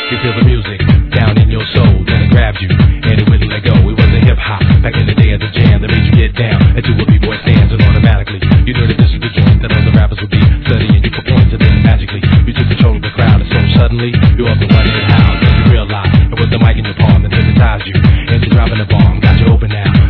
You feel the music down in your soul, then it grabbed you and it wouldn't let go. It was a hip hop back in the day of the jam that made you get down into a b-boy stance, and automatically you knew that this is the joint that other rappers would be studying you for points, and then magically you took control of the crowd, and so suddenly you up and running and how. Then you realized it was the mic in your palm that hypnotized you, and you're dropping the bomb, got you open now.